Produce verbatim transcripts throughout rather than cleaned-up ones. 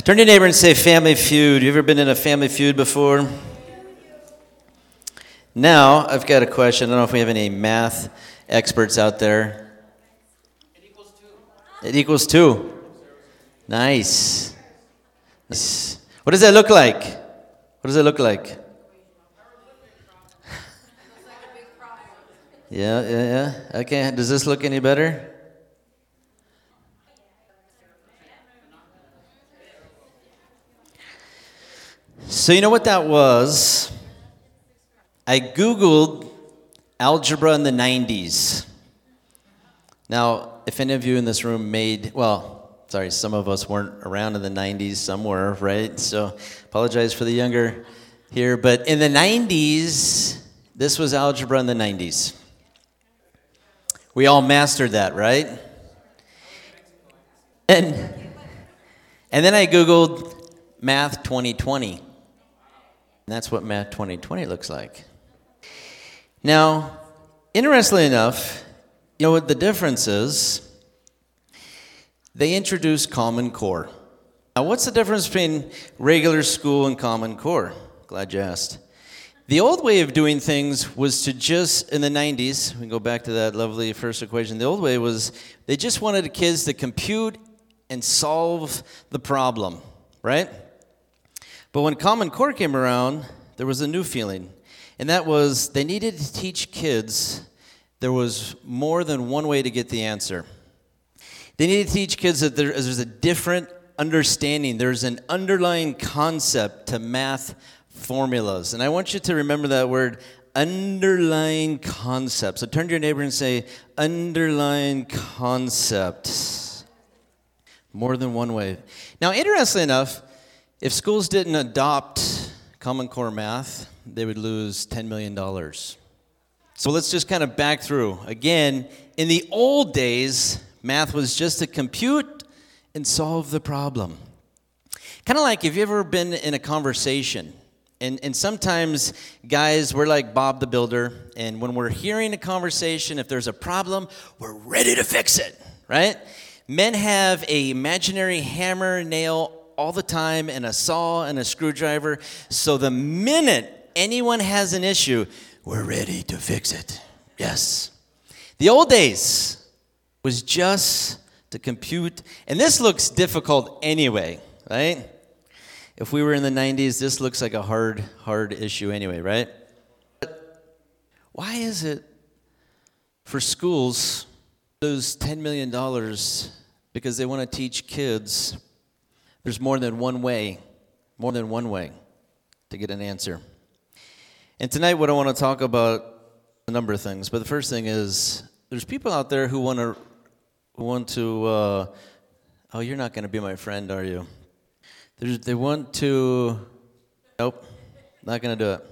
Turn to your neighbor and say Family Feud. You ever been in a Family Feud before? Now, I've got a question. I don't know if we have any math experts out there. It equals two. It equals two. Nice. Nice. What does that look like? What does that look like? Yeah, yeah, yeah. Okay, does this look any better? So you know what that was? I Googled algebra in the nineties. Now, if any of you in this room made, well, sorry, some of us weren't around in the nineties, some were, right? So apologize for the younger here. But in the nineties, this was algebra in the nineties. We all mastered that, right? And, and then I Googled Math twenty twenty. And that's what Math twenty twenty looks like. Now, interestingly enough, you know what the difference is? They introduced Common Core. Now, what's the difference between regular school and Common Core? Glad you asked. The old way of doing things was to just, in the nineties, we can go back to that lovely first equation, the old way was they just wanted the kids to compute and solve the problem, right? But when Common Core came around, there was a new feeling, and that was they needed to teach kids there was more than one way to get the answer. They needed to teach kids that there, there's a different understanding. There's an underlying concept to math formulas. And I want you to remember that word, underlying concept. So turn to your neighbor and say, underlying concept. More than one way. Now, interestingly enough, if schools didn't adopt Common Core math, they would lose ten million dollars. So let's just kind of back through. Again, in the old days, math was just to compute and solve the problem. Kind of like if you've ever been in a conversation, and, and sometimes, guys, we're like Bob the Builder, and when we're hearing a conversation, if there's a problem, we're ready to fix it, right? Men have an imaginary hammer, nail, all the time, and a saw and a screwdriver. So the minute anyone has an issue, we're ready to fix it. Yes. The old days was just to compute, and this looks difficult anyway, right? If we were in the nineties, this looks like a hard, hard issue anyway, right? But why is it for schools lose ten million dollars because they want to teach kids there's more than one way, more than one way to get an answer. And tonight what I want to talk about, a number of things, but the first thing is there's people out there who want to, who want to, uh, oh, you're not going to be my friend, are you? There's, they want to, nope, not going to do it.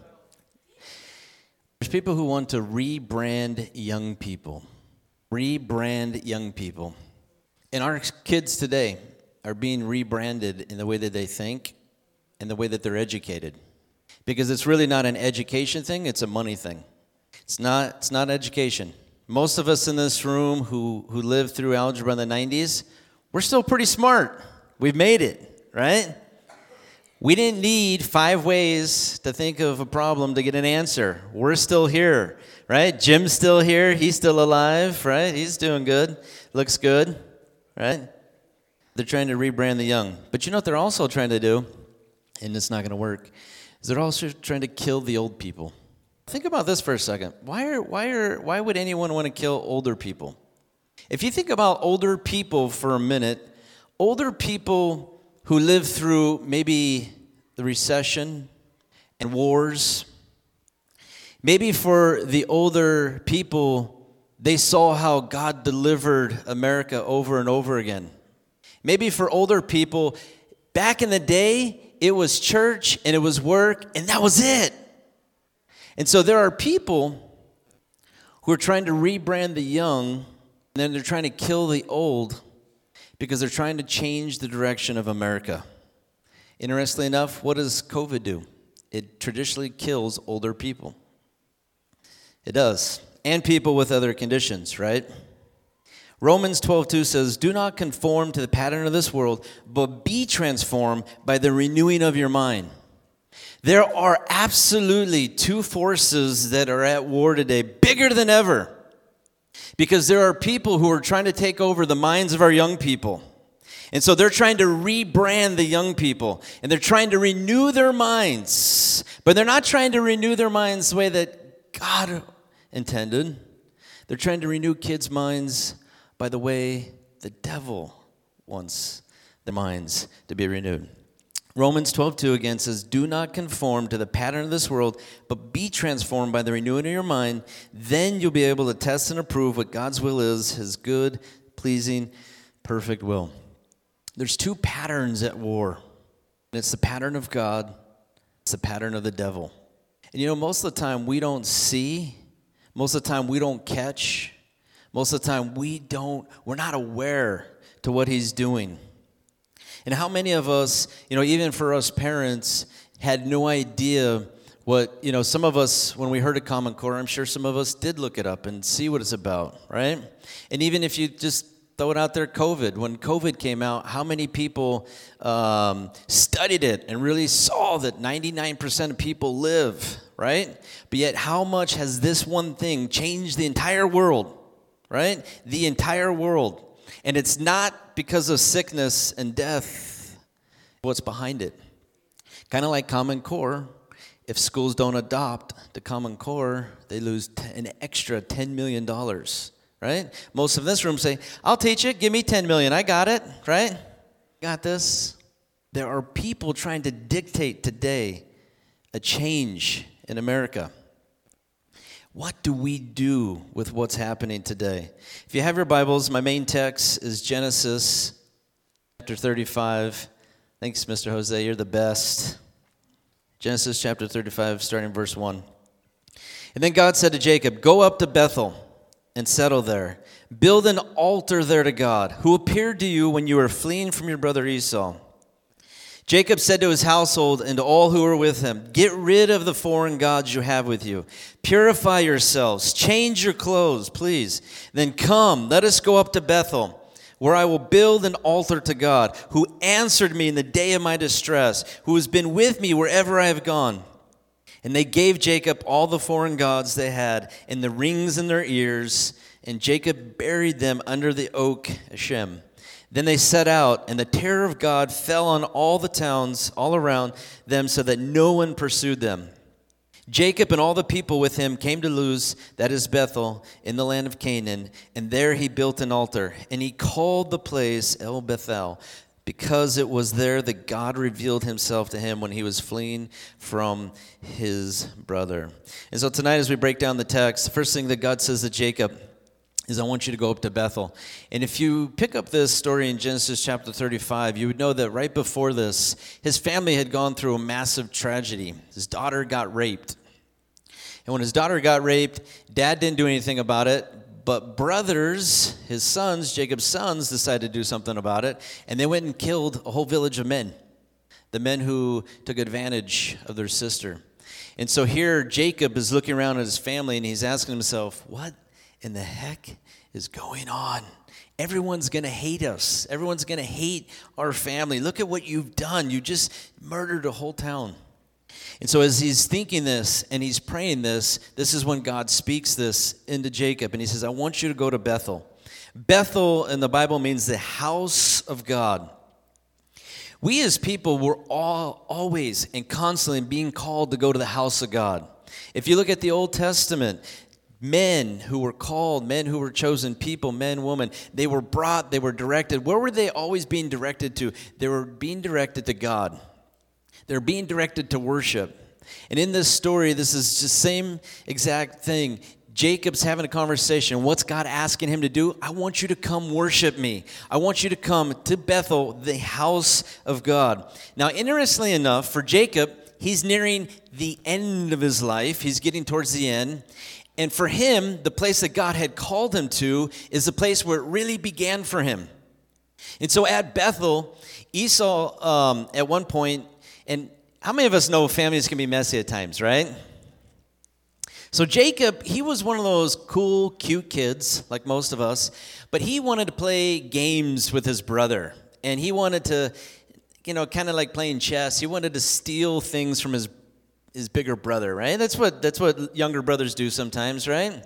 There's people who want to rebrand young people, rebrand young people. And our kids today are being rebranded in the way that they think and the way that they're educated. Because it's really not an education thing, it's a money thing. It's not, it's not education. Most of us in this room who, who lived through algebra in the nineties, we're still pretty smart. We've made it, right? We didn't need five ways to think of a problem to get an answer. We're still here, right? Jim's still here. He's still alive, right? He's doing good. Looks good, right? They're trying to rebrand the young. But you know what they're also trying to do, and it's not going to work, is they're also trying to kill the old people. Think about this for a second. Why are why are why would anyone want to kill older people? If you think about older people for a minute, older people who lived through maybe the recession and wars, maybe for the older people, they saw how God delivered America over and over again. Maybe for older people, back in the day, it was church and it was work and that was it. And so there are people who are trying to rebrand the young, and then they're trying to kill the old because they're trying to change the direction of America. Interestingly enough, what does COVID do? It traditionally kills older people. It does. And people with other conditions, right? Romans twelve two says, do not conform to the pattern of this world, but be transformed by the renewing of your mind. There are absolutely two forces that are at war today, bigger than ever. Because there are people who are trying to take over the minds of our young people. And so they're trying to rebrand the young people. And they're trying to renew their minds. But they're not trying to renew their minds the way that God intended. They're trying to renew kids' minds by the way the devil wants their minds to be renewed. Romans twelve two again says, do not conform to the pattern of this world, but be transformed by the renewing of your mind. Then you'll be able to test and approve what God's will is, his good, pleasing, perfect will. There's two patterns at war. It's the pattern of God. It's the pattern of the devil. And you know, most of the time we don't see. Most of the time we don't catch. Most of the time we don't, we're not aware to what he's doing. And how many of us, you know, even for us parents, had no idea what, you know, some of us, when we heard of Common Core, I'm sure some of us did look it up and see what it's about, right? And even if you just throw it out there, COVID. When COVID came out, how many people um, studied it and really saw that ninety-nine percent of people live, right? But yet how much has this one thing changed the entire world, right? The entire world. And it's not because of sickness and death. What's behind it? Kind of like Common Core. If schools don't adopt the Common Core, they lose an extra ten million dollars. Right? Most of this room say, I'll teach it. Give me ten million. I got it. Right? Got this. There are people trying to dictate today a change in America. What do we do with what's happening today? If you have your Bibles, my main text is Genesis chapter thirty-five. Thanks, Mister Jose. You're the best. Genesis chapter thirty-five, starting verse one. And then God said to Jacob, go up to Bethel and settle there. Build an altar there to God, who appeared to you when you were fleeing from your brother Esau. Jacob said to his household and to all who were with him, get rid of the foreign gods you have with you. Purify yourselves. Change your clothes, please. Then come, let us go up to Bethel, where I will build an altar to God, who answered me in the day of my distress, who has been with me wherever I have gone. And they gave Jacob all the foreign gods they had and the rings in their ears, and Jacob buried them under the oak Shem. Then they set out, and the terror of God fell on all the towns all around them so that no one pursued them. Jacob and all the people with him came to Luz, that is Bethel, in the land of Canaan, and there he built an altar. And he called the place El Bethel, because it was there that God revealed himself to him when he was fleeing from his brother. And so tonight, as we break down the text, the first thing that God says to Jacob is, I want you to go up to Bethel. And if you pick up this story in Genesis chapter thirty-five, you would know that right before this, his family had gone through a massive tragedy. His daughter got raped. And when his daughter got raped, dad didn't do anything about it. But brothers, his sons, Jacob's sons, decided to do something about it. And they went and killed a whole village of men. The men who took advantage of their sister. And so here Jacob is looking around at his family and he's asking himself, what in the heck is going on? Everyone's going to hate us. Everyone's going to hate our family. Look at what you've done. You just murdered a whole town. And so as he's thinking this and he's praying this, this is when God speaks this into Jacob. And he says, I want you to go to Bethel. Bethel in the Bible means the house of God. We as people were all always and constantly being called to go to the house of God. If you look at the Old Testament, men who were called, men who were chosen people, men, women, they were brought, they were directed. Where were they always being directed to? They were being directed to God. They're being directed to worship. And in this story, this is the same exact thing. Jacob's having a conversation. What's God asking him to do? I want you to come worship me. I want you to come to Bethel, the house of God. Now, interestingly enough, for Jacob, he's nearing the end of his life. He's getting towards the end. And for him, the place that God had called him to is the place where it really began for him. And so at Bethel, Esau, um, at one point, and how many of us know families can be messy at times, right? So Jacob, he was one of those cool, cute kids, like most of us, but he wanted to play games with his brother. And he wanted to, you know, kind of like playing chess. He wanted to steal things from his his bigger brother, right? That's what that's what younger brothers do sometimes, right?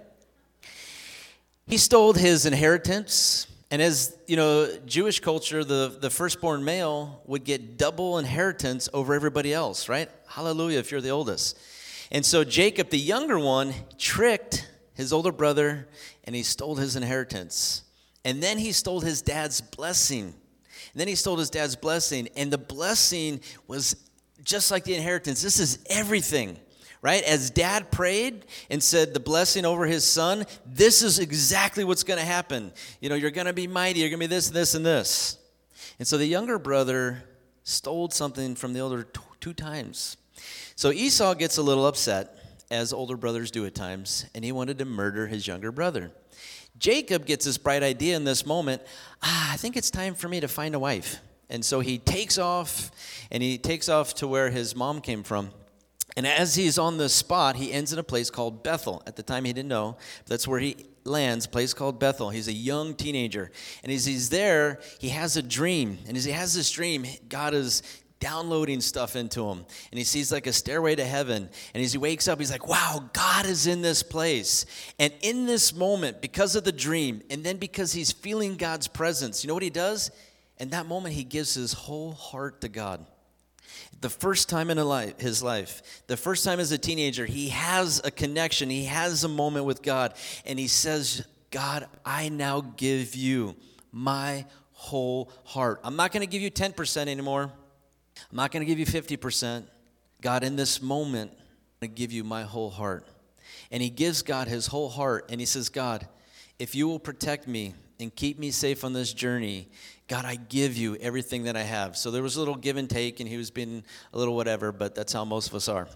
He stole his inheritance. And as, you know, Jewish culture, the, the firstborn male would get double inheritance over everybody else, right? Hallelujah, if you're the oldest. And so Jacob, the younger one, tricked his older brother, and he stole his inheritance. And then he stole his dad's blessing. And then he stole his dad's blessing. And the blessing was just like the inheritance. This is everything. Right? As dad prayed and said the blessing over his son, this is exactly what's going to happen. You know, you're going to be mighty. You're going to be this, this, and this. And so the younger brother stole something from the older t- two times. So Esau gets a little upset, as older brothers do at times, and he wanted to murder his younger brother. Jacob gets this bright idea in this moment. Ah, I think it's time for me to find a wife. And so he takes off, and he takes off to where his mom came from. And as he's on the spot, he ends in a place called Bethel. At the time, he didn't know. That's where he lands, a place called Bethel. He's a young teenager. And as he's there, he has a dream. And as he has this dream, God is downloading stuff into him. And he sees like a stairway to heaven. And as he wakes up, he's like, wow, God is in this place. And in this moment, because of the dream, and then because he's feeling God's presence, you know what he does? In that moment, he gives his whole heart to God. The first time in his life, the first time as a teenager, he has a connection. He has a moment with God. And he says, God, I now give you my whole heart. I'm not going to give you ten percent anymore. I'm not going to give you fifty percent. God, in this moment, I'm going to give you my whole heart. And he gives God his whole heart. And he says, God, if you will protect me and keep me safe on this journey, God, I give you everything that I have. So there was a little give and take, and he was being a little whatever, but that's how most of us are.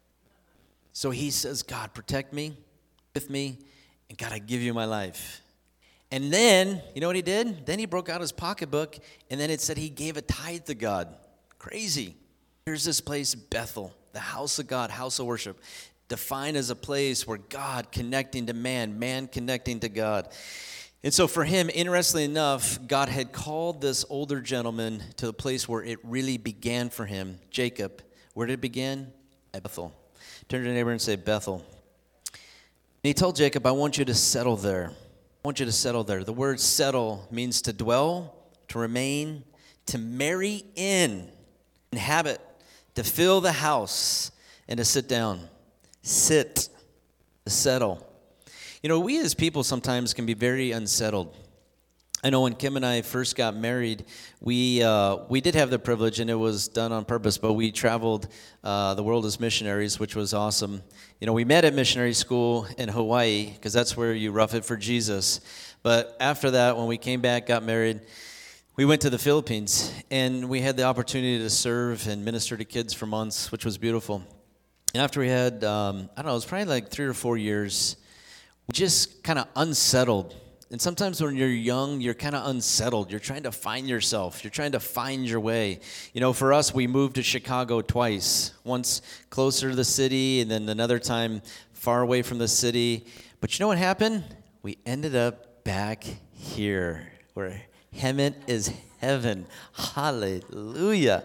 So he says, God, protect me, with me, and God, I give you my life. And then, you know what he did? Then he broke out his pocketbook, and then it said he gave a tithe to God. Crazy. Here's this place, Bethel, the house of God, house of worship, defined as a place where God connecting to man, man connecting to God. And so for him, interestingly enough, God had called this older gentleman to the place where it really began for him, Jacob. Where did it begin? At Bethel. Turn to your neighbor and say, Bethel. And he told Jacob, I want you to settle there. I want you to settle there. The word settle means to dwell, to remain, to marry in, inhabit, to fill the house, and to sit down. Sit, to settle. You know, we as people sometimes can be very unsettled. I know when Kim and I first got married, we uh, we did have the privilege, and it was done on purpose, but we traveled uh, the world as missionaries, which was awesome. You know, we met at missionary school in Hawaii, because that's where you rough it for Jesus. But after that, when we came back, got married, we went to the Philippines, and we had the opportunity to serve and minister to kids for months, which was beautiful. And after we had, um, I don't know, it was probably like three or four years, just kind of unsettled. And sometimes when you're young, you're kind of unsettled. You're trying to find yourself. You're trying to find your way. You know, for us, we moved to Chicago twice. Once closer to the city, and then another time far away from the city. But you know what happened? We ended up back here, where Hemet is heaven. Hallelujah.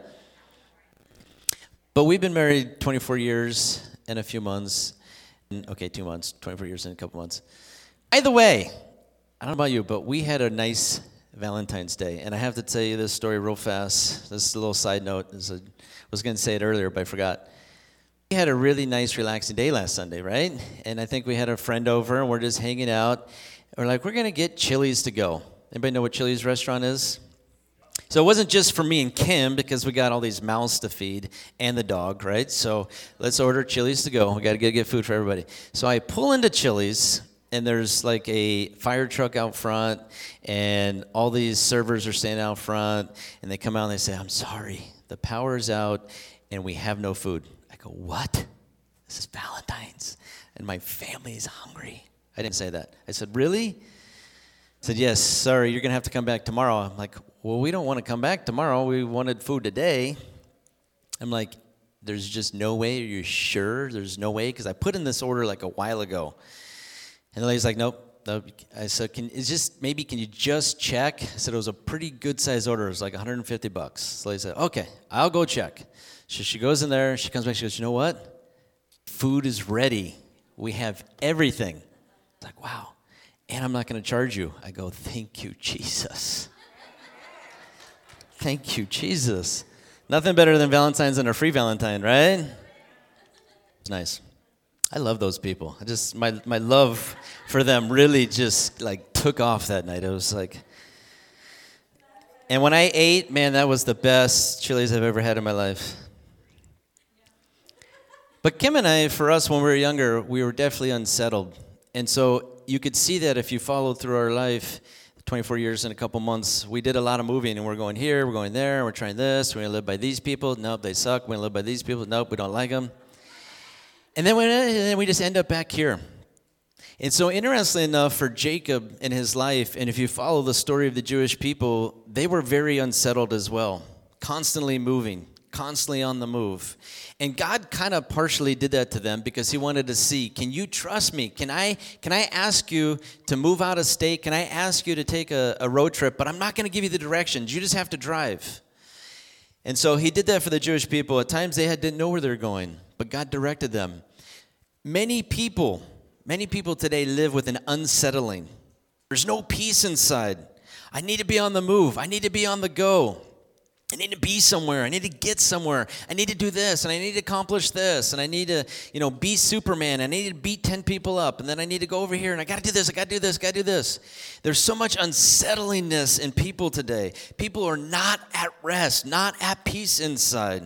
But we've been married twenty-four years and a few months. Okay, two months, twenty-four years and a couple months. Either way, I don't know about you, but we had a nice Valentine's Day. And I have to tell you this story real fast. This is a little side note. This is a, I was going to say it earlier, but I forgot. We had a really nice, relaxing day last Sunday, right? And I think we had a friend over, and we're just hanging out. We're like, we're going to get Chili's to go. Anybody know what Chili's restaurant is? So it wasn't just for me and Kim, because we got all these mouths to feed and the dog, right? So let's order Chili's to go. We got to get, get food for everybody. So I pull into Chili's, and there's like a fire truck out front, and all these servers are standing out front, and they come out and they say, I'm sorry, the power is out, and we have no food. I go, what? This is Valentine's, and my family is hungry. I didn't say that. I said, really? I said, yes, sorry, you're going to have to come back tomorrow. I'm like, well, we don't want to come back tomorrow. We wanted food today. I'm like, There's just no way. Are you sure? There's no way? Because I put in this order like a while ago. And the lady's like, nope. nope. I said, can it's just maybe can you just check? I said it was a pretty good size order. It was like one hundred fifty bucks. So the lady said, okay, I'll go check. So she goes in there. She comes back. She goes, you know what? Food is ready. We have everything. It's like, wow. And I'm not going to charge you. I go, thank you, Jesus. Thank you, Jesus. Nothing better than Valentine's and a free Valentine, right? It's nice. I love those people. I just my my love for them really just like took off that night. It was like, and when I ate, man, that was the best Chili's I've ever had in my life. But Kim and I, for us, when we were younger, we were definitely unsettled. And so you could see that if you followed through our life, twenty-four years and a couple months, we did a lot of moving, and we're going here, we're going there, we're trying this, we're going to live by these people. Nope, they suck. We're going to live by these people. Nope, we don't like them. And then we, and then we just end up back here. And so interestingly enough, for Jacob in his life, and if you follow the story of the Jewish people, they were very unsettled as well, constantly moving, constantly on the move. And God kind of partially did that to them because he wanted to see, can you trust me? Can I can I ask you to move out of state? Can I ask you to take a, a road trip? But I'm not going to give you the directions. You just have to drive. And so he did that for the Jewish people. At times they had, didn't know where they were going, but God directed them. Many people, many people today live with an unsettling. There's no peace inside. I need to be on the move. I need to be on the go. I need to be somewhere. I need to get somewhere. I need to do this, and I need to accomplish this, and I need to, you know, be Superman. I need to beat ten people up, and then I need to go over here, and I got to do this, I got to do this, got to do this. There's so much unsettlingness in people today. People are not at rest, not at peace inside.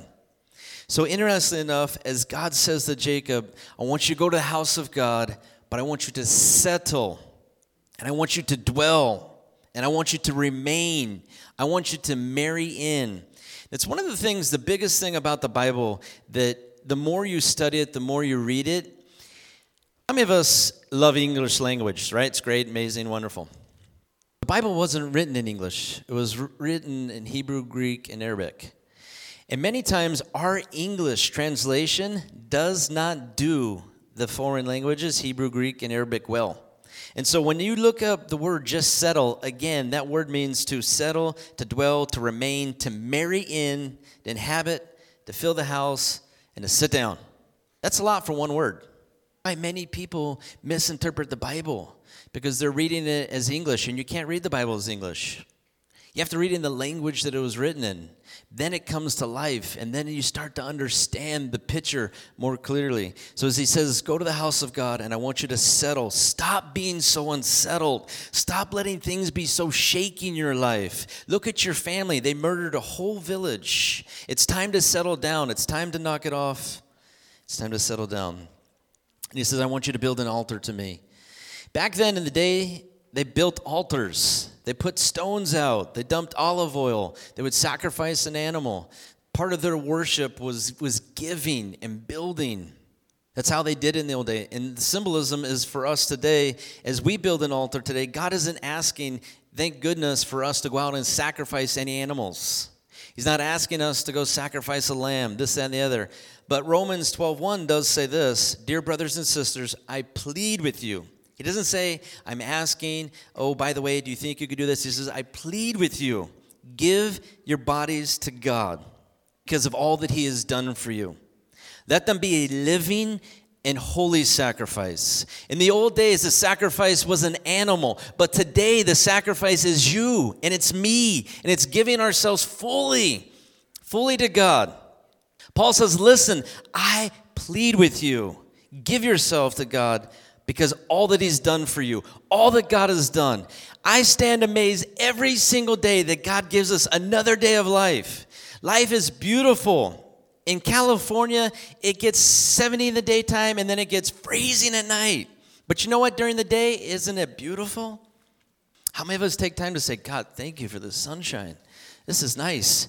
So interestingly enough, as God says to Jacob, I want you to go to the house of God, but I want you to settle, and I want you to dwell, and I want you to remain. I want you to marry in. That's one of the things, the biggest thing about the Bible, that the more you study it, the more you read it. How many of us love English language, right? It's great, amazing, wonderful. The Bible wasn't written in English. It was written in Hebrew, Greek, and Arabic. And many times our English translation does not do the foreign languages, Hebrew, Greek, and Arabic well. And so when you look up the word just settle, again, that word means to settle, to dwell, to remain, to marry in, to inhabit, to fill the house, and to sit down. That's a lot for one word. Why many people misinterpret the Bible because they're reading it as English, and you can't read the Bible as English. You have to read it in the language that it was written in. Then it comes to life, and then you start to understand the picture more clearly. So as he says, go to the house of God, and I want you to settle. Stop being so unsettled. Stop letting things be so shaky in your life. Look at your family. They murdered a whole village. It's time to settle down. It's time to knock it off. It's time to settle down. And he says, I want you to build an altar to me. Back then in the day, they built altars. They put stones out. They dumped olive oil. They would sacrifice an animal. Part of their worship was, was giving and building. That's how they did it in the old day. And the symbolism is for us today, as we build an altar today, God isn't asking, thank goodness, for us to go out and sacrifice any animals. He's not asking us to go sacrifice a lamb, this, that, and the other. But Romans twelve one does say this, dear brothers and sisters, I plead with you. He doesn't say, I'm asking, oh, by the way, do you think you could do this? He says, I plead with you, give your bodies to God because of all that he has done for you. Let them be a living and holy sacrifice. In the old days, the sacrifice was an animal, but today the sacrifice is you, and it's me, and it's giving ourselves fully, fully to God. Paul says, listen, I plead with you, give yourself to God, because all that he's done for you, all that God has done. I stand amazed every single day that God gives us another day of life. Life is beautiful. In California, it gets seventy in the daytime and then it gets freezing at night. But you know what? During the day, isn't it beautiful? How many of us take time to say, God, thank you for the sunshine. This is nice.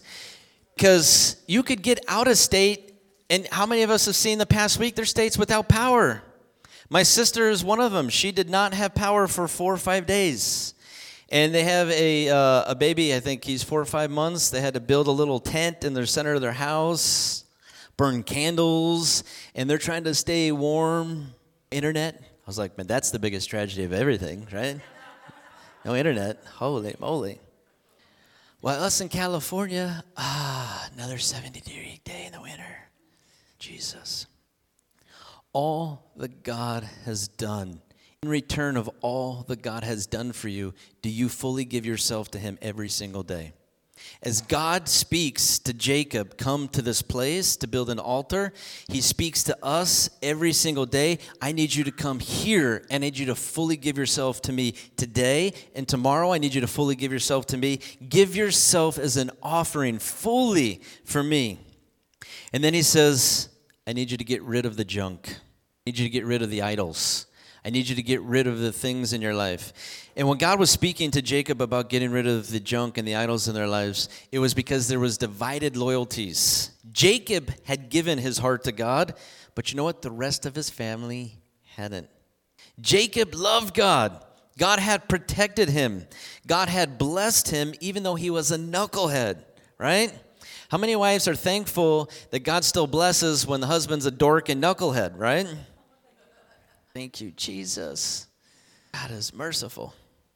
Because you could get out of state, and how many of us have seen the past week, there's states without power. My sister is one of them. She did not have power for four or five days. And they have a uh, a baby, I think he's four or five months. They had to build a little tent in the center of their house, burn candles, and they're trying to stay warm. Internet. I was like, man, that's the biggest tragedy of everything, right? No internet. Holy moly. Well, us in California, ah, another seventy degree day in the winter. Jesus. All that God has done, in return of all that God has done for you, do you fully give yourself to him every single day? As God speaks to Jacob, come to this place to build an altar, he speaks to us every single day. I need you to come here. I need you to fully give yourself to me today and tomorrow. I need you to fully give yourself to me. Give yourself as an offering fully for me. And then he says, I need you to get rid of the junk. I need you to get rid of the idols. I need you to get rid of the things in your life. And when God was speaking to Jacob about getting rid of the junk and the idols in their lives, it was because there was divided loyalties. Jacob had given his heart to God, but you know what? The rest of his family hadn't. Jacob loved God. God had protected him. God had blessed him even though he was a knucklehead, right? How many wives are thankful that God still blesses when the husband's a dork and knucklehead, right? Thank you, Jesus. God is merciful.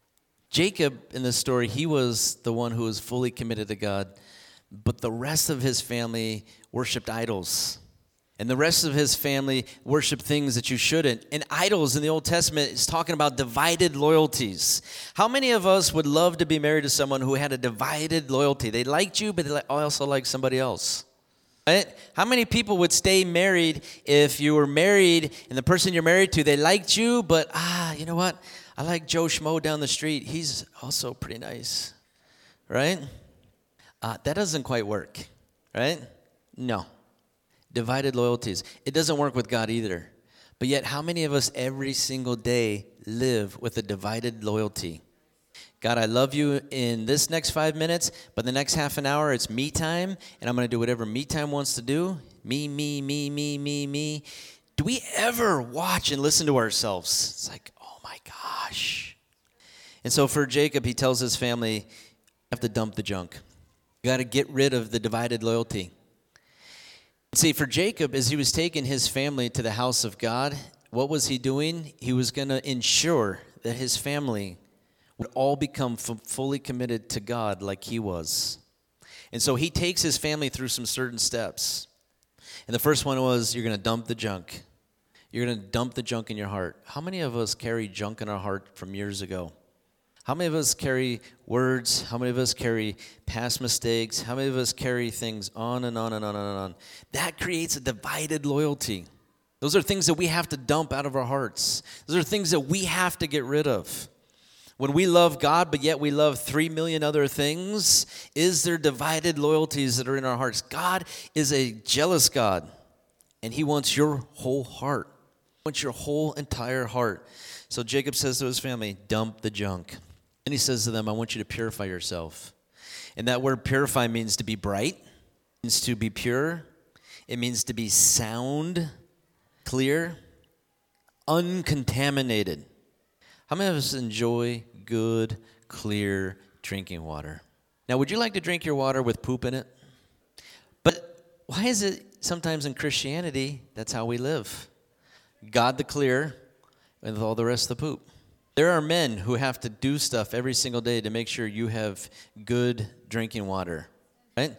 Jacob, in this story, he was the one who was fully committed to God, but the rest of his family worshiped idols. And the rest of his family worshiped things that you shouldn't. And idols in the Old Testament is talking about divided loyalties. How many of us would love to be married to someone who had a divided loyalty? They liked you, but they also liked somebody else. Right? How many people would stay married if you were married and the person you're married to, they liked you, but, ah, you know what? I like Joe Schmo down the street. He's also pretty nice, right? Uh, that doesn't quite work, right? No. Divided loyalties. It doesn't work with God either. But yet, how many of us every single day live with a divided loyalty? God, I love you in this next five minutes, but the next half an hour, it's me time, and I'm going to do whatever me time wants to do. Me, me, me, me, me, me. Do we ever watch and listen to ourselves? It's like, oh my gosh. And so for Jacob, he tells his family, you have to dump the junk. You got to get rid of the divided loyalty. See, for Jacob, as he was taking his family to the house of God, what was he doing? He was going to ensure that his family would all become f- fully committed to God like he was. And so he takes his family through some certain steps. And the first one was, you're going to dump the junk. You're going to dump the junk in your heart. How many of us carry junk in our heart from years ago? How many of us carry words? How many of us carry past mistakes? How many of us carry things on and on and on and on? That creates a divided loyalty. Those are things that we have to dump out of our hearts. Those are things that we have to get rid of. When we love God, but yet we love three million other things, is there divided loyalties that are in our hearts? God is a jealous God, and he wants your whole heart. He wants your whole entire heart. So Jacob says to his family, dump the junk. And he says to them, I want you to purify yourself. And that word purify means to be bright, it means to be pure, it means to be sound, clear, uncontaminated. How many of us enjoy good, clear drinking water? Now, would you like to drink your water with poop in it? But why is it sometimes in Christianity, that's how we live? God the clear, and with all the rest of the poop. There are men who have to do stuff every single day to make sure you have good drinking water, right?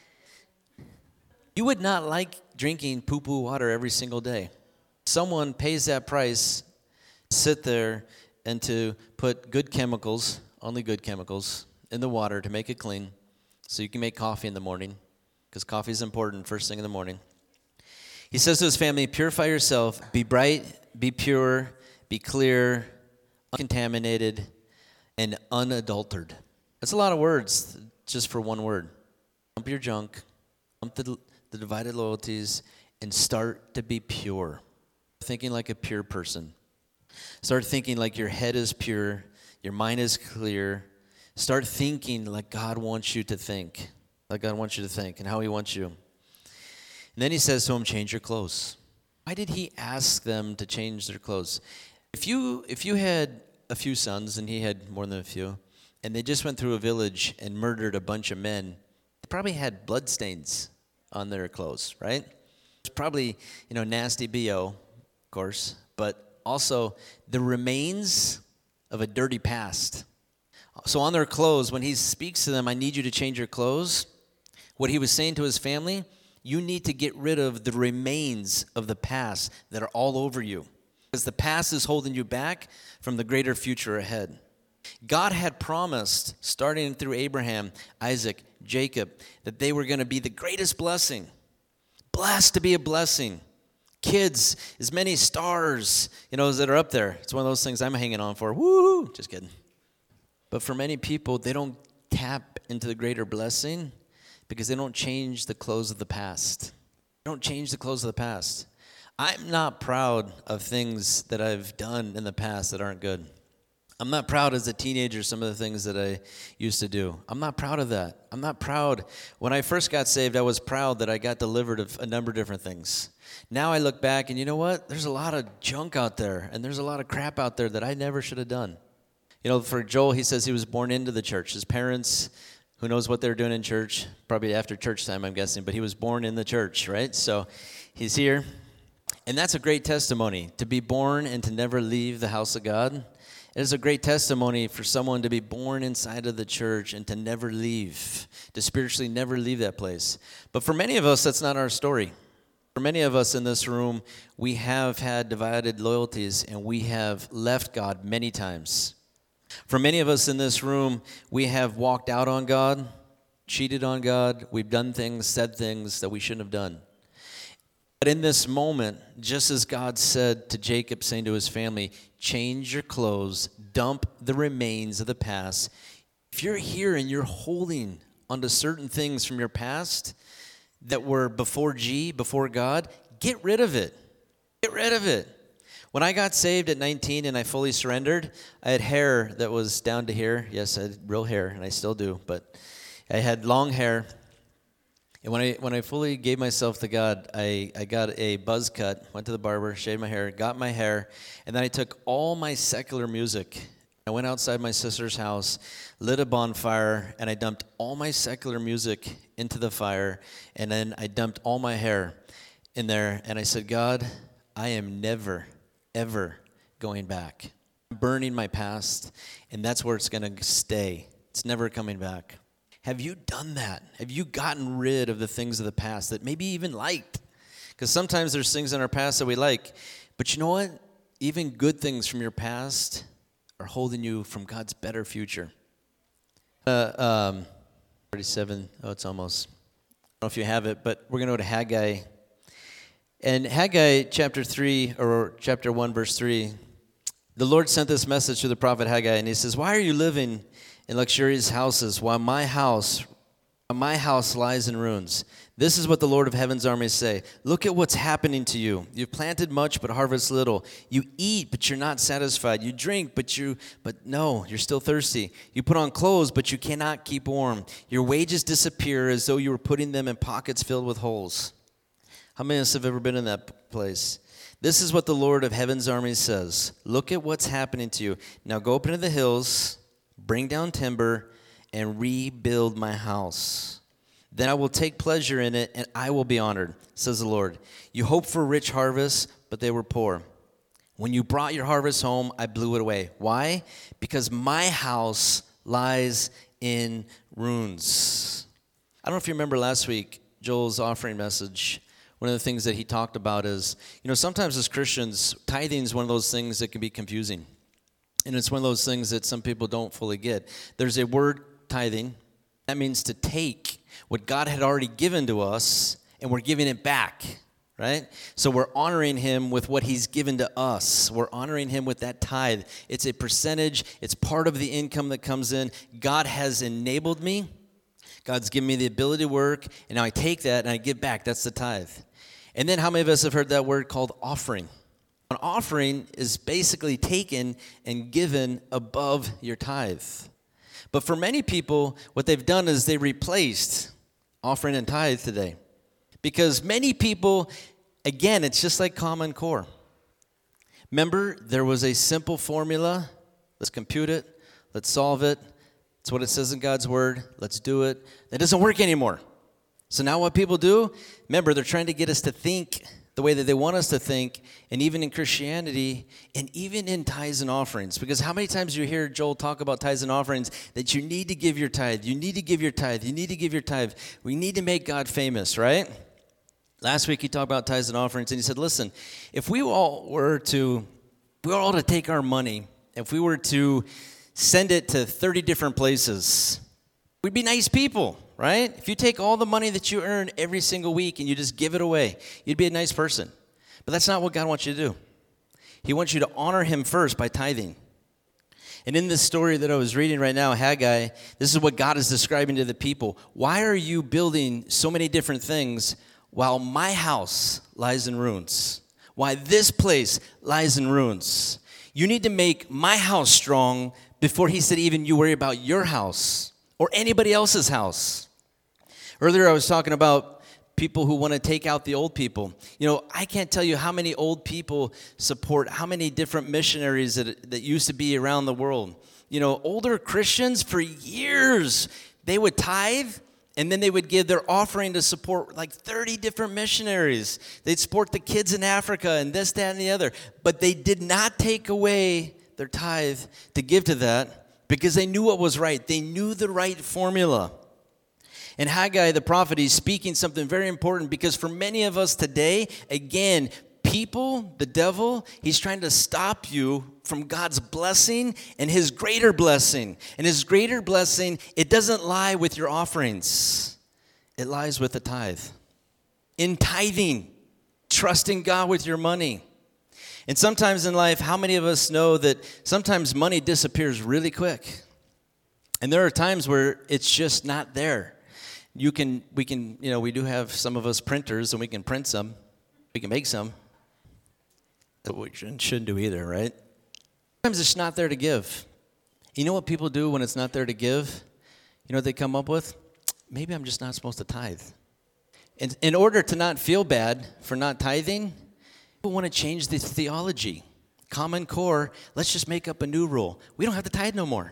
You would not like drinking poo-poo water every single day. Someone pays that price, sit there, and to put good chemicals, only good chemicals, in the water to make it clean so you can make coffee in the morning, because coffee is important first thing in the morning. He says to his family, purify yourself, be bright, be pure, be clear, uncontaminated, and unadulterated. That's a lot of words just for one word. Dump your junk, dump the, the divided loyalties, and start to be pure. Thinking like a pure person. Start thinking like your head is pure, your mind is clear. Start thinking like God wants you to think, like God wants you to think and how he wants you. And then he says to him, change your clothes. Why did he ask them to change their clothes? If you if you had a few sons, and he had more than a few, and they just went through a village and murdered a bunch of men, they probably had bloodstains on their clothes, right? it's probably, you know, nasty B O, of course, but also the remains of a dirty past. So on their clothes, when he speaks to them, I need you to change your clothes. What he was saying to his family, you need to get rid of the remains of the past that are all over you. Because the past is holding you back from the greater future ahead. God had promised, starting through Abraham, Isaac, Jacob, that they were going to be the greatest blessing. Blessed to be a blessing. Kids, as many stars, you know, that are up there. It's one of those things I'm hanging on for. Woo! Just kidding. But for many people, they don't tap into the greater blessing because they don't change the clothes of the past. They don't change the clothes of the past. I'm not proud of things that I've done in the past that aren't good. I'm not proud as a teenager some of the things that I used to do. I'm not proud of that. I'm not proud. When I first got saved, I was proud that I got delivered of a number of different things. Now I look back and you know what? There's a lot of junk out there and there's a lot of crap out there that I never should have done. You know, for Joel, he says he was born into the church. His parents, who knows what they were doing in church, probably after church time, I'm guessing, but he was born in the church, right? So he's here. And that's a great testimony, to be born and to never leave the house of God. It is a great testimony for someone to be born inside of the church and to never leave, to spiritually never leave that place. But for many of us, that's not our story. For many of us in this room, we have had divided loyalties and we have left God many times. For many of us in this room, we have walked out on God, cheated on God. We've done things, said things that we shouldn't have done. But in this moment, just as God said to Jacob, saying to his family, change your clothes, dump the remains of the past. If you're here and you're holding onto certain things from your past that were before G, before God, get rid of it. Get rid of it. When I got saved at nineteen and I fully surrendered, I had hair that was down to here. Yes, I had real hair, and I still do, but I had long hair. And when I when I fully gave myself to God, I, I got a buzz cut, went to the barber, shaved my hair, got my hair, and then I took all my secular music. I went outside my sister's house, lit a bonfire, and I dumped all my secular music into the fire, and then I dumped all my hair in there, and I said, God, I am never ever going back. I'm burning my past, and that's where it's going to stay. It's never coming back. Have you done that? Have you gotten rid of the things of the past that maybe even liked? Because sometimes there's things in our past that we like, but you know what? Even good things from your past are holding you from God's better future. Uh, um, thirty-seven, oh, it's almost. I don't know if you have it, but we're going to go to Haggai. And Haggai chapter three, or chapter one, verse three, the Lord sent this message to the prophet Haggai, and he says, why are you living in luxurious houses while my house, while my house lies in ruins? This is what the Lord of heaven's armies say. Look at what's happening to you. You've planted much, but harvest little. You eat, but you're not satisfied. You drink, but you, but no, you're still thirsty. You put on clothes, but you cannot keep warm. Your wages disappear as though you were putting them in pockets filled with holes. How many of us have ever been in that place? This is what the Lord of heaven's armies says. Look at what's happening to you. Now go up into the hills, bring down timber, and rebuild my house. Then I will take pleasure in it, and I will be honored, says the Lord. You hoped for rich harvests, but they were poor. When you brought your harvest home, I blew it away. Why? Because my house lies in ruins. I don't know if you remember last week, Joel's offering message. One of the things that he talked about is, you know, sometimes as Christians, tithing is one of those things that can be confusing. And it's one of those things that some people don't fully get. There's a word, tithing. That means to take what God had already given to us, and we're giving it back, right? So we're honoring him with what he's given to us. We're honoring him with that tithe. It's a percentage. It's part of the income that comes in. God has enabled me. God's given me the ability to work, and now I take that and I give back. That's the tithe. And then how many of us have heard that word called offering? An offering is basically taken and given above your tithe. But for many people, what they've done is they replaced offering and tithe today. Because many people, again, it's just like Common Core. Remember, there was a simple formula. Let's compute it. Let's solve it. It's what it says in God's word. Let's do it. That doesn't work anymore. So now what people do, remember, they're trying to get us to think the way that they want us to think, and even in Christianity, and even in tithes and offerings. Because how many times do you hear Joel talk about tithes and offerings, that you need to give your tithe, you need to give your tithe, you need to give your tithe. We need to make God famous, right? Last week he talked about tithes and offerings, and he said, listen, if we all were to, if we were all to take our money, if we were to send it to thirty different places, we'd be nice people, right? If you take all the money that you earn every single week and you just give it away, you'd be a nice person. But that's not what God wants you to do. He wants you to honor him first by tithing. And in this story that I was reading right now, Haggai, this is what God is describing to the people. Why are you building so many different things while my house lies in ruins? Why this place lies in ruins? You need to make my house strong before he said even you worry about your house or anybody else's house. Earlier I was talking about people who want to take out the old people. You know, I can't tell you how many old people support, how many different missionaries that, that used to be around the world. You know, older Christians for years, they would tithe, and then they would give their offering to support like thirty different missionaries. They'd support the kids in Africa and this, that, and the other. But they did not take away their tithe to give to that because they knew what was right. They knew the right formula. And Haggai, the prophet, he's speaking something very important because for many of us today, again, people, the devil, he's trying to stop you from God's blessing and his greater blessing. And his greater blessing, it doesn't lie with your offerings. It lies with the tithe. In tithing, trusting God with your money. And sometimes in life, how many of us know that sometimes money disappears really quick? And there are times where it's just not there. You can, we can, you know, we do have some of us printers, and we can print some. We can make some. That's what we shouldn't, shouldn't do either, right? Sometimes it's not there to give. You know what people do when it's not there to give? You know what they come up with? Maybe I'm just not supposed to tithe. And in order to not feel bad for not tithing, people want to change the theology. Common Core, let's just make up a new rule. We don't have to tithe no more.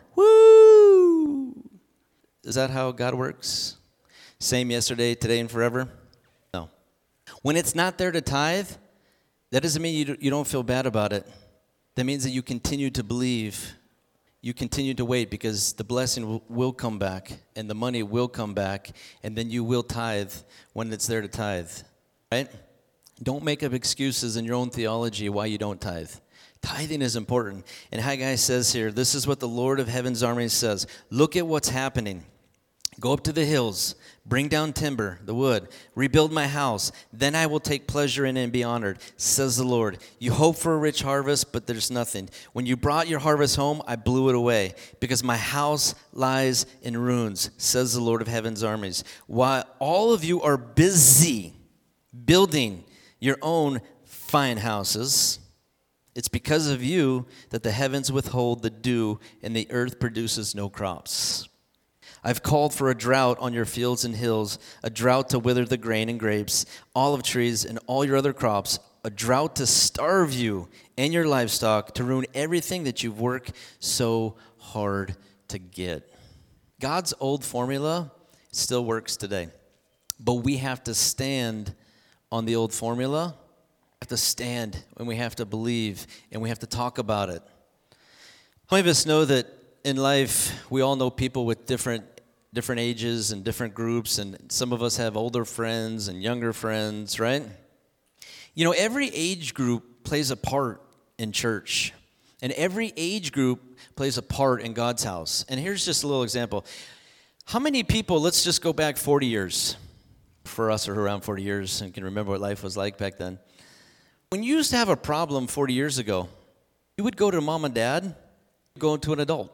Woo! Is that how God works? Same yesterday, today, and forever? No. When it's not there to tithe, that doesn't mean you don't feel bad about it. That means that you continue to believe. You continue to wait because the blessing will, will come back and the money will come back, and then you will tithe when it's there to tithe. Right? Don't make up excuses in your own theology why you don't tithe. Tithing is important. And Haggai says here, this is what the Lord of Heaven's armies says. Look at what's happening. Go up to the hills, bring down timber, the wood, rebuild my house. Then I will take pleasure in it and be honored, says the Lord. You hope for a rich harvest, but there's nothing. When you brought your harvest home, I blew it away, because my house lies in ruins, says the Lord of Heaven's armies. While all of you are busy building your own fine houses, it's because of you that the heavens withhold the dew and the earth produces no crops. I've called for a drought on your fields and hills, a drought to wither the grain and grapes, olive trees, and all your other crops, a drought to starve you and your livestock, to ruin everything that you've worked so hard to get. God's old formula still works today, but we have to stand on the old formula. We have to stand, and we have to believe, and we have to talk about it. How many of us know that in life, we all know people with different different ages and different groups, and some of us have older friends and younger friends, right? You know, every age group plays a part in church, and every age group plays a part in God's house. And here's just a little example. How many people, let's just go back forty years, for us who are around forty years and can remember what life was like back then. When you used to have a problem forty years ago, you would go to mom and dad, go to an adult.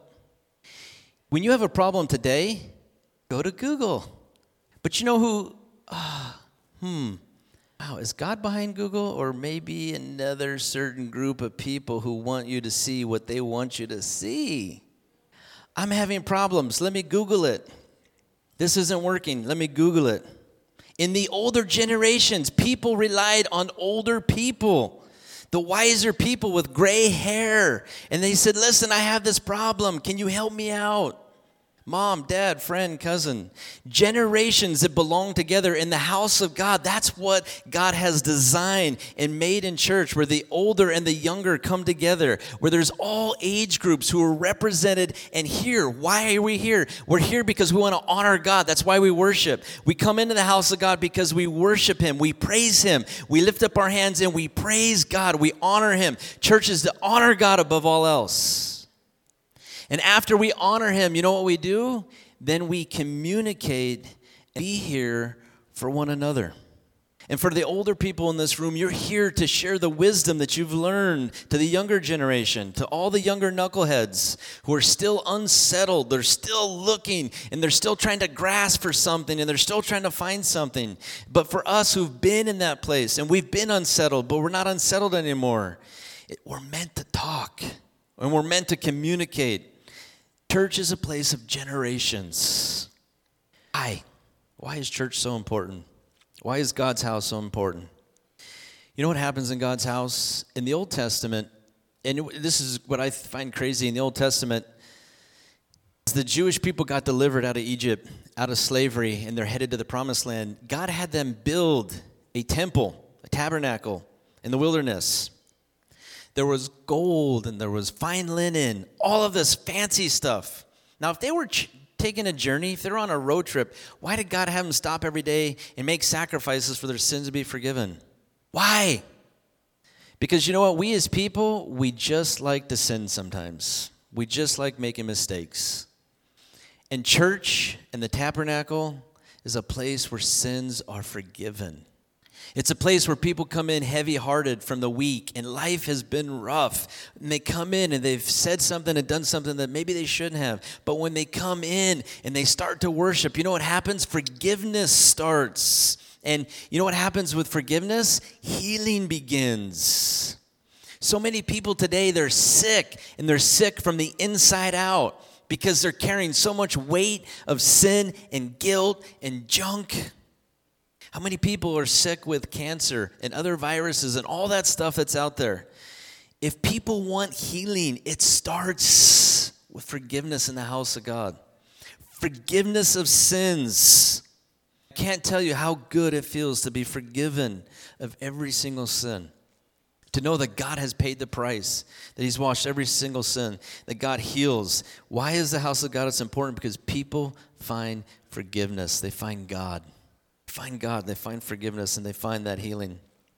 When you have a problem today, go to Google. But you know who, ah, hmm, wow, is God behind Google, or maybe another certain group of people who want you to see what they want you to see? I'm having problems. Let me Google it. This isn't working. Let me Google it. In the older generations, people relied on older people, the wiser people with gray hair. And they said, listen, I have this problem. Can you help me out? Mom, dad, friend, cousin. Generations that belong together in the house of God. That's what God has designed and made in church, where the older and the younger come together, where there's all age groups who are represented and here. Why are we here? We're here because we want to honor God. That's why we worship. We come into the house of God because we worship Him. We praise Him. We lift up our hands and we praise God. We honor Him. Church is to honor God above all else. And after we honor Him, you know what we do? Then we communicate and be here for one another. And for the older people in this room, you're here to share the wisdom that you've learned to the younger generation, to all the younger knuckleheads who are still unsettled. They're still looking, and they're still trying to grasp for something, and they're still trying to find something. But for us who've been in that place, and we've been unsettled, but we're not unsettled anymore, it, we're meant to talk, and we're meant to communicate. Church is a place of generations. Why? Why is church so important? Why is God's house so important? You know what happens in God's house? In the Old Testament, and this is what I find crazy in the Old Testament, is the Jewish people got delivered out of Egypt, out of slavery, and they're headed to the Promised Land. God had them build a temple, a tabernacle in the wilderness. There was gold and there was fine linen, all of this fancy stuff. Now, if they were ch- taking a journey, if they were on a road trip, why did God have them stop every day and make sacrifices for their sins to be forgiven? Why? Because you know what? We as people, we just like to sin sometimes. We just like making mistakes. And church and the tabernacle is a place where sins are forgiven. It's a place where people come in heavy-hearted from the week, and life has been rough. And they come in, and they've said something and done something that maybe they shouldn't have. But when they come in and they start to worship, you know what happens? Forgiveness starts. And you know what happens with forgiveness? Healing begins. So many people today, they're sick, and they're sick from the inside out because they're carrying so much weight of sin and guilt and junk. How many people are sick with cancer and other viruses and all that stuff that's out there? If people want healing, it starts with forgiveness in the house of God. Forgiveness of sins. I can't tell you how good it feels to be forgiven of every single sin. To know that God has paid the price, that He's washed every single sin, that God heals. Why is the house of God it's important? Because people find forgiveness. They find God. Find God, they find forgiveness, and they find that healing.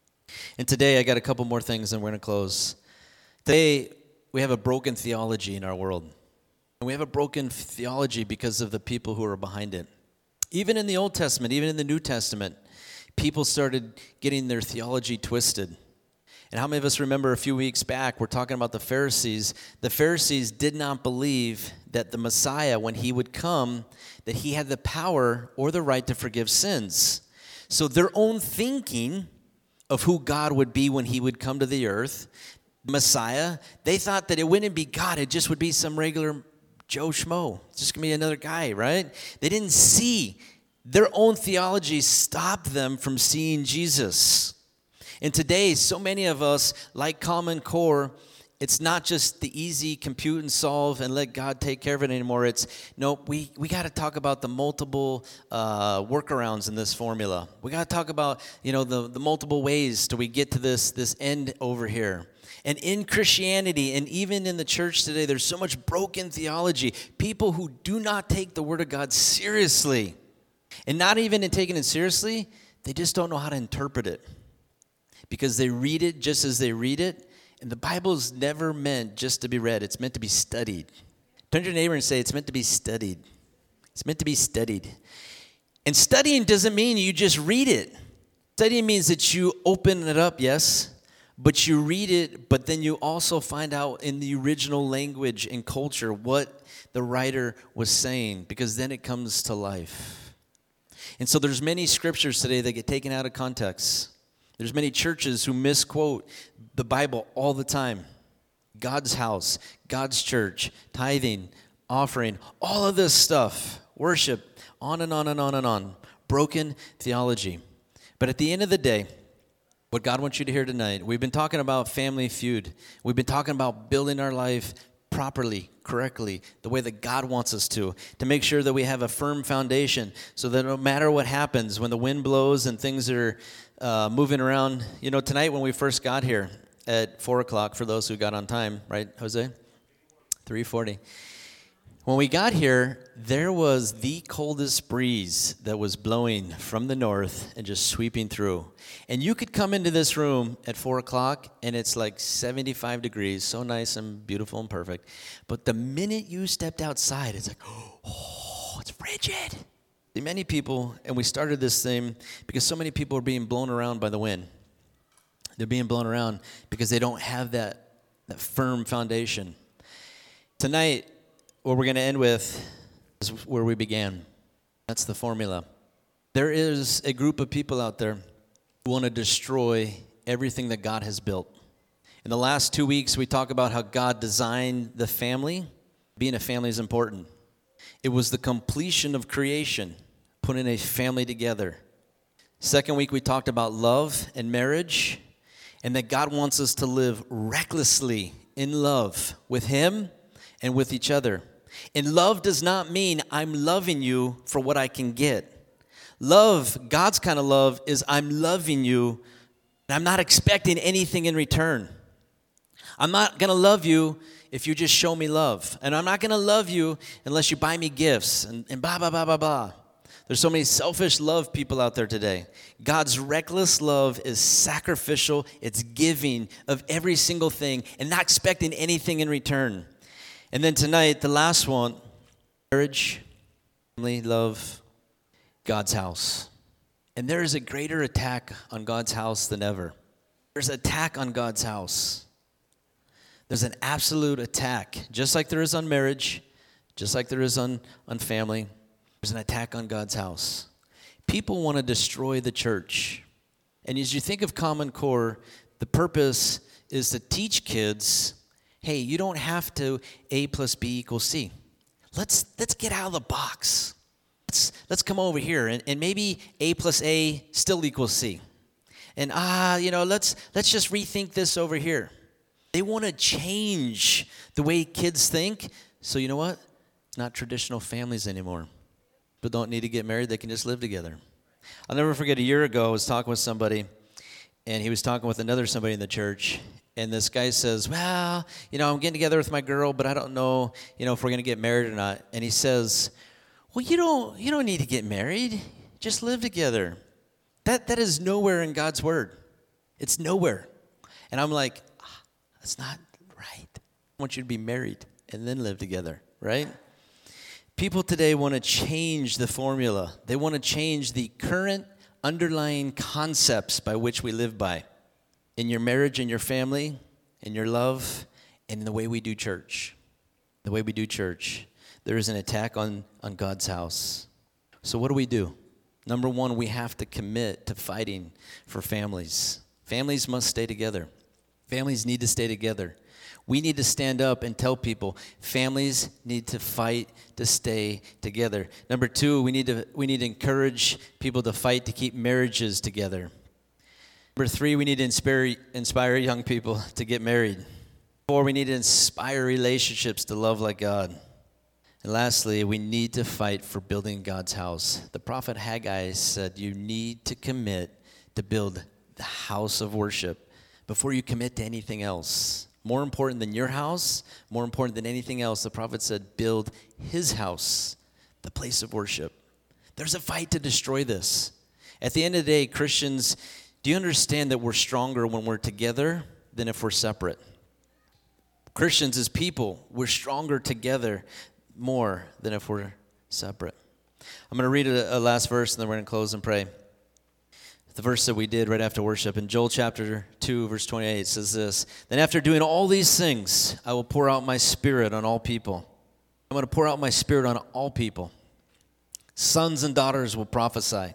And today, I got a couple more things, and we're going to close. Today, we have a broken theology in our world. And we have a broken theology because of the people who are behind it. Even in the Old Testament, even in the New Testament, people started getting their theology twisted. And how many of us remember a few weeks back, we're talking about the Pharisees. The Pharisees did not believe that the Messiah, when He would come, that He had the power or the right to forgive sins. So their own thinking of who God would be when He would come to the earth, Messiah, they thought that it wouldn't be God, it just would be some regular Joe Schmo. It's just going to be another guy, right? They didn't see. Their own theology stopped them from seeing Jesus. And today, so many of us, like Common Core, it's not just the easy compute and solve and let God take care of it anymore. It's, no, we, we got to talk about the multiple uh, workarounds in this formula. We got to talk about, you know, the, the multiple ways till we get to this, this end over here. And in Christianity, and even in the church today, there's so much broken theology. People who do not take the Word of God seriously. And not even in taking it seriously, they just don't know how to interpret it. Because they read it just as they read it. And the Bible is never meant just to be read. It's meant to be studied. Turn to your neighbor and say, it's meant to be studied. It's meant to be studied. And studying doesn't mean you just read it. Studying means that you open it up, yes, but you read it, but then you also find out in the original language and culture what the writer was saying, because then it comes to life. And so there's many scriptures today that get taken out of context. There's many churches who misquote the Bible all the time. God's house, God's church, tithing, offering, all of this stuff, worship, on and on and on and on. Broken theology. But at the end of the day, what God wants you to hear tonight, we've been talking about family feud. We've been talking about building our life properly, correctly, the way that God wants us to, to make sure that we have a firm foundation so that no matter what happens, when the wind blows and things are uh, moving around. You know, tonight when we first got here at four o'clock, for those who got on time, right, Jose? three forty. When we got here, there was the coldest breeze that was blowing from the north and just sweeping through. And you could come into this room at four o'clock, and it's like seventy-five degrees, so nice and beautiful and perfect. But the minute you stepped outside, it's like, oh, it's frigid. Many people, and we started this thing because so many people are being blown around by the wind. They're being blown around because they don't have that, that firm foundation. Tonight, what we're going to end with is where we began. That's the formula. There is a group of people out there who want to destroy everything that God has built. In the last two weeks, we talk about how God designed the family. Being a family is important. It was the completion of creation, putting a family together. Second week, we talked about love and marriage, and that God wants us to live recklessly in love with Him and with each other. And love does not mean I'm loving you for what I can get. Love, God's kind of love, is I'm loving you and I'm not expecting anything in return. I'm not going to love you if you just show me love. And I'm not going to love you unless you buy me gifts and, and blah, blah, blah, blah, blah. There's so many selfish love people out there today. God's reckless love is sacrificial. It's giving of every single thing and not expecting anything in return. And then tonight, the last one, marriage, family, love, God's house. And there is a greater attack on God's house than ever. There's an attack on God's house. There's an absolute attack, just like there is on marriage, just like there is on, on family. There's an attack on God's house. People want to destroy the church. And as you think of Common Core, the purpose is to teach kids, hey, you don't have to A plus B equals C. Let's let's get out of the box. Let's let's come over here and, and maybe A plus A still equals C. And ah, you know, let's let's just rethink this over here. They want to change the way kids think. So you know what? It's not traditional families anymore. People don't need to get married, they can just live together. I'll never forget a year ago I was talking with somebody, and he was talking with another somebody in the church. And this guy says, well, you know, I'm getting together with my girl, but I don't know, you know, if we're going to get married or not. And he says, well, you don't you don't need to get married. Just live together. That That is nowhere in God's word. It's nowhere. And I'm like, ah, that's not right. I want you to be married and then live together, right? People today want to change the formula. They want to change the current underlying concepts by which we live by. In your marriage, in your family, in your love, and in the way we do church. The way we do church. There is an attack on, on God's house. So what do we do? Number one, we have to commit to fighting for families. Families must stay together. Families need to stay together. We need to stand up and tell people families need to fight to stay together. Number two, we need to we need to encourage people to fight to keep marriages together. Number three, we need to inspire, inspire young people to get married. Four, we need to inspire relationships to love like God. And lastly, we need to fight for building God's house. The prophet Haggai said you need to commit to build the house of worship before you commit to anything else. More important than your house, more important than anything else, the prophet said build his house, the place of worship. There's a fight to destroy this. At the end of the day, Christians, do you understand that we're stronger when we're together than if we're separate? Christians as people, we're stronger together more than if we're separate. I'm going to read a, a last verse and then we're going to close and pray. The verse that we did right after worship in Joel chapter two, verse twenty-eight says this, then after doing all these things, I will pour out my spirit on all people. I'm going to pour out my spirit on all people. Sons and daughters will prophesy.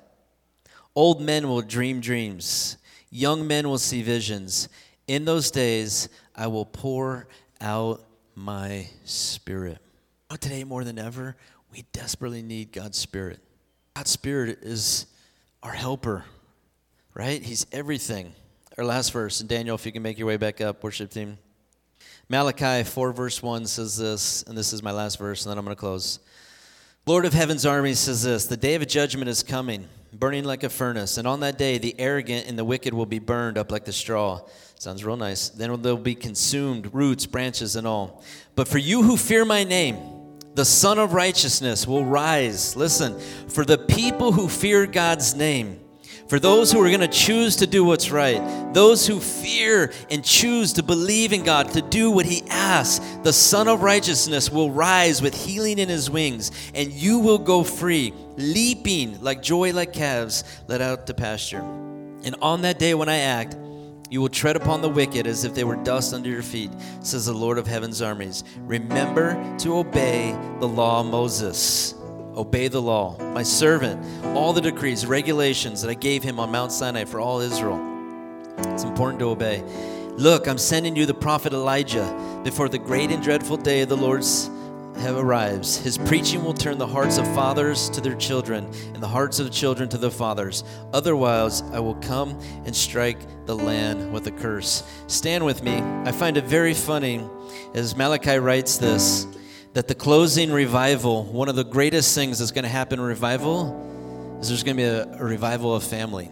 Old men will dream dreams. Young men will see visions. In those days, I will pour out my spirit. Today, more than ever, we desperately need God's spirit. God's spirit is our helper, right? He's everything. Our last verse, and Daniel, if you can make your way back up, worship team. Malachi four verse one says this, and this is my last verse, and then I'm going to close. Lord of heaven's armies says this, the day of judgment is coming, burning like a furnace, and on that day the arrogant and the wicked will be burned up like the straw. Sounds real nice. Then they'll be consumed, roots, branches, and all. But for you who fear my name, the Son of Righteousness will rise. Listen, for the people who fear God's name, for those who are going to choose to do what's right, those who fear and choose to believe in God, to do what he asks, the Son of Righteousness will rise with healing in his wings, and you will go free, leaping like joy like calves led out to pasture. And on that day when I act, you will tread upon the wicked as if they were dust under your feet, says the Lord of heaven's armies. Remember to obey the law of Moses. Obey the law, my servant, all the decrees, regulations that I gave him on Mount Sinai for all Israel. It's important to obey. Look, I'm sending you the prophet Elijah before the great and dreadful day of the Lord's have arrives. His preaching will turn the hearts of fathers to their children and the hearts of the children to their fathers. Otherwise, I will come and strike the land with a curse. Stand with me. I find it very funny as Malachi writes this, that the closing revival, one of the greatest things that's going to happen in revival is there's going to be a, a revival of family.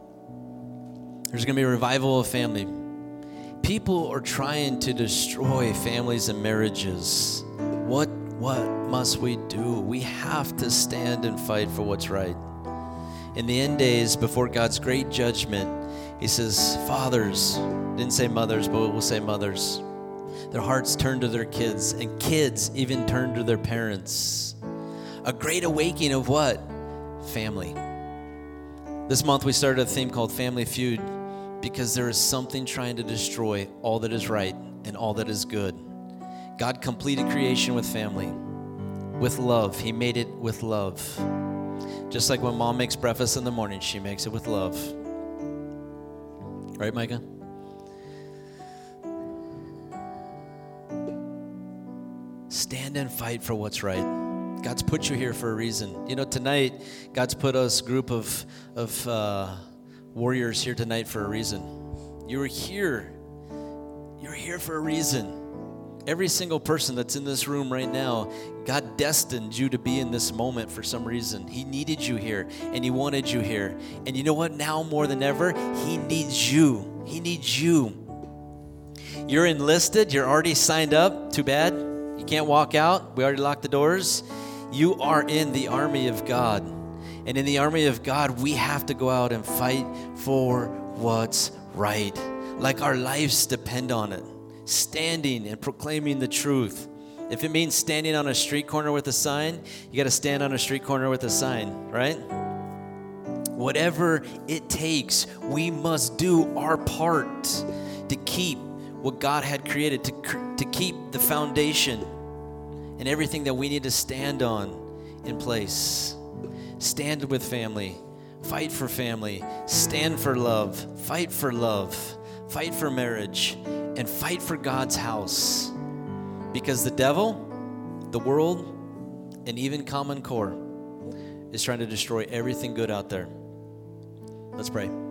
There's going to be a revival of family. People are trying to destroy families and marriages. What, what must we do? We have to stand and fight for what's right. In the end days, before God's great judgment, he says, fathers, didn't say mothers, but we'll say mothers. Their hearts turn to their kids, and kids even turn to their parents. A great awakening of what? Family. This month we started a theme called Family Feud because there is something trying to destroy all that is right and all that is good. God completed creation with family, with love. He made it with love. Just like when mom makes breakfast in the morning, she makes it with love. Right, Micah? Stand and fight for what's right. God's put you here for a reason. You know, tonight, God's put us a group of, of uh, warriors here tonight for a reason. You're here. You're here for a reason. Every single person that's in this room right now, God destined you to be in this moment for some reason. He needed you here, and he wanted you here. And you know what? Now more than ever, he needs you. He needs you. You're enlisted. You're already signed up. Too bad. You can't walk out. We already locked the doors. You are in the army of God. And in the army of God, we have to go out and fight for what's right. Like our lives depend on it. Standing and proclaiming the truth. If it means standing on a street corner with a sign, you got to stand on a street corner with a sign, right? Whatever it takes, we must do our part to keep what God had created, to, to keep the foundation and everything that we need to stand on in place. Stand with family. Fight for family. Stand for love. Fight for love. Fight for marriage. And fight for God's house. Because the devil, the world, and even Common Core is trying to destroy everything good out there. Let's pray.